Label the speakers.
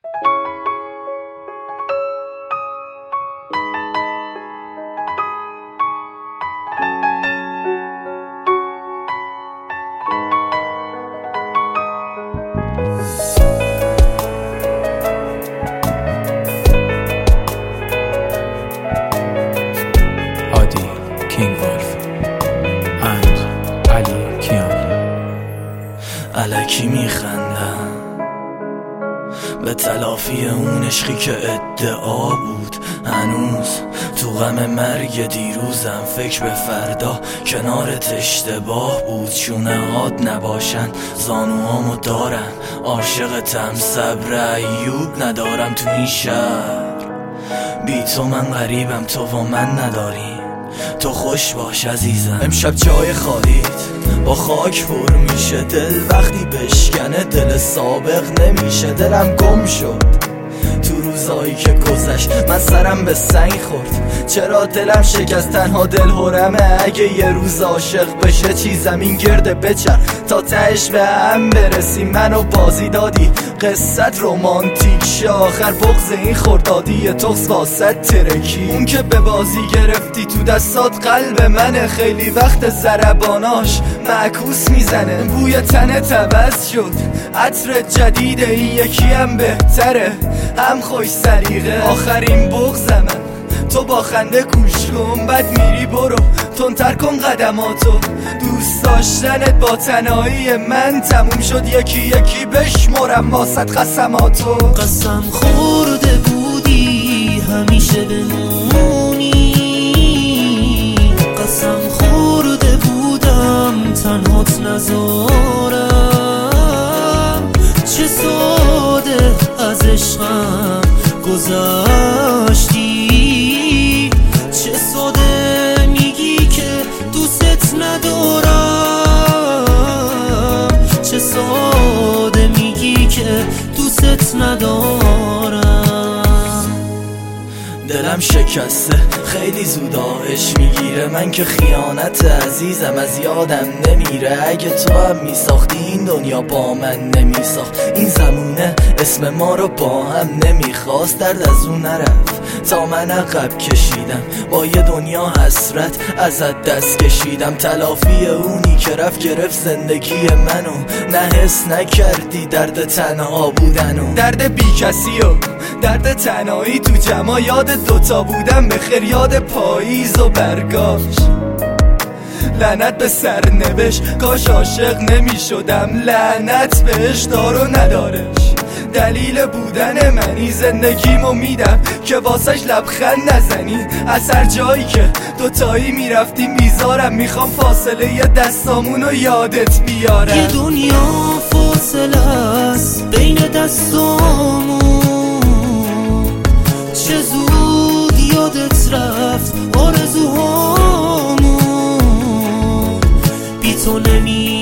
Speaker 1: King Wolf and علی کیان.
Speaker 2: الکی میخندم به تلافی اون عشقی که ادعا بود. هنوز تو غم مرگ دیروزم، فکر به فردا کنارت اشتباه بود. شونه هات نباشن زانوهامو دارن، عاشقتم صبر ایوب ندارم تو این شهر. بی تو من غریبم، تو و من نداریم. تو خوش باش عزیزم. امشب جای خالیت با خاک پر میشه، دل وقتی بشکنه دل سابق نمیشه. دلم گم شد تو روزایی که گذشت، من سرم به سنگ خورد. چرا دلم شکست، تنها دل هرمه. اگه یه روز عاشق بشه چی زمین گرده بچر تا تهش به هم برسیم. منو بازی دادی قصت رومانتیک شه، آخر بغض این خوردادی تغز واسط ترکی. اون که به بازی گرفتی تو دستات قلب منه، خیلی وقت ضرباناش معکوس میزنه. بوی تنت عوض شد، عطر جدیده، این یکی هم بهتره، هم خوش سلیقه. آخرین بغضم تو با خنده گوش کن، بعد میری برو تندتر کن قدماتو. دوست داشتنت با تنهایی من تموم شد، یکی یکی بشمرم واسط قسماتو.
Speaker 3: قسم خورده بودی همیشه بمونی، قسم خورده بودم تنهات نذارم. چه ساده از عشقم گذشتی، چه ساده میگی که دوست ندارم، چه ساده میگی که دوست ندارم.
Speaker 2: دلم شکسته خیلی زود آهش میگیره، من که خیانت عزیزم از یادم نمیره. اگه تو هم میساختی این دنیا با من نمیساخت، این زمونه اسم ما رو با هم نمیخواست. درد از اون نرفت تا من عقب کشیدم، با یه دنیا حسرت ازت دست کشیدم. تلافی اونی که رفت گرفت زندگی منو، نه حس نکردی درد تنها بودنو. درد بی کسی و درد تنهایی تو جمع، یاد دوتا بودم به خیر، یاد پاییز و برگاش. لعنت به سرنوشت، کاش عاشق نمی شدم. لعنت بهش دار و ندارش، دلیل بودن منی. زندگیمو میدم که واسش لبخند نزنی. از هر جایی که دوتایی میرفتیم بیزارم، میخوام فاصله ی دستامونو یادت بیارم.
Speaker 3: یه دنیا فاصله است بین دستامون، چه زود یادت رفت آرزوهامون. بی تو